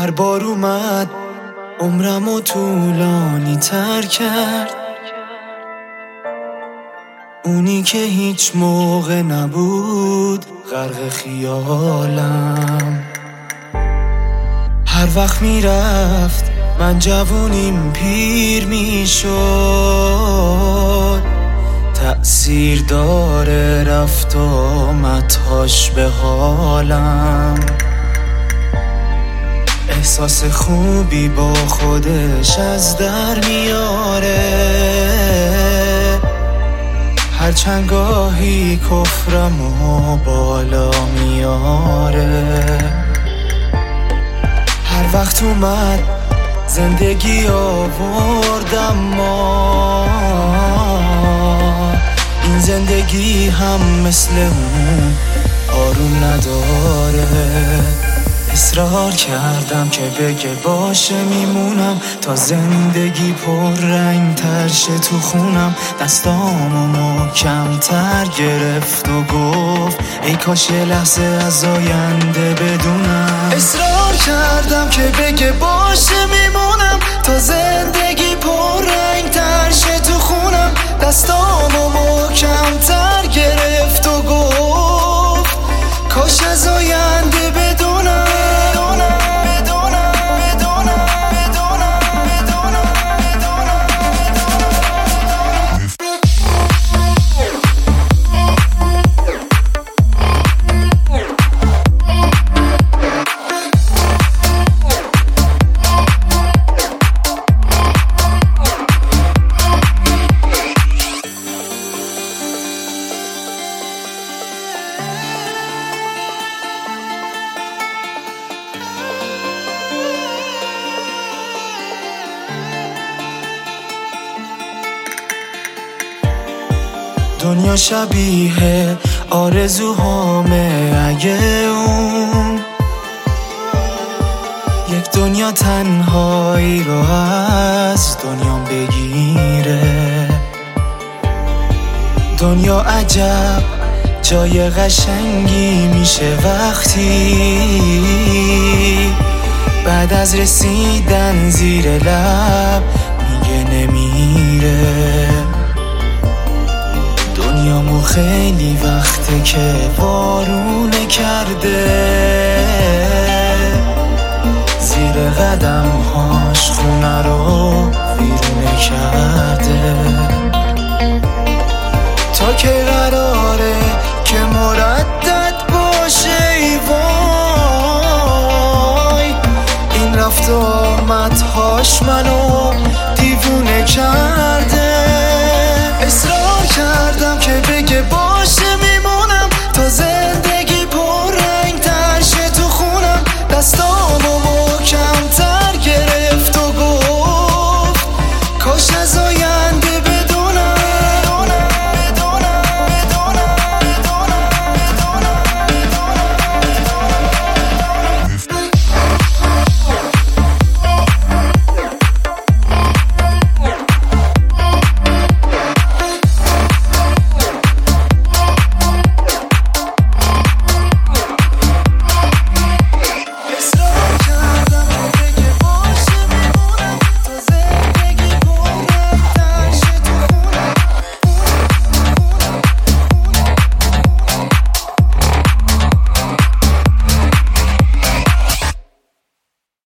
هر بار اومد عمرمو طولانی تر کرد، اونی که هیچ موقع نبود غرق خیالم. هر وقت میرفت من جوونیم پیر میشد، تأثیر داره رفت آمدهاش به حالم. احساس خوبی با خودش از در میاره، هرچند گاهی کفرمو بالا میاره. هر وقت اومد زندگی آوردم ما، این زندگی هم مثل اون آروم نداره. اصرار کردم که بگه باشه میمونم تا زندگی پر رنگ تر شه تو خونم. دستامو محکم تر گرفت و گفت ای کاش یه لحظه از آینده بدونم. اصرار کردم که بگه باشه میمونم تا زندگی پر رنگ تر شه تو خونم. دستامو محکم تر گرفت و گفت کاش از آینده بدونم. دنیا شبیه آرزوهامه، اگه اون یک دنیا تنهایی رو از دنیام بگیره. دنیا عجب جای قشنگی میشه وقتی بعد از رسیدن زیر لب میگه نمیره. دنیامو خیلی وقته که وارونه کرده، زیر قدمهاش خونه رو ویرونه کرده. تا که قراره که مردد باشه ای وای، این رفت و آمدهاش منو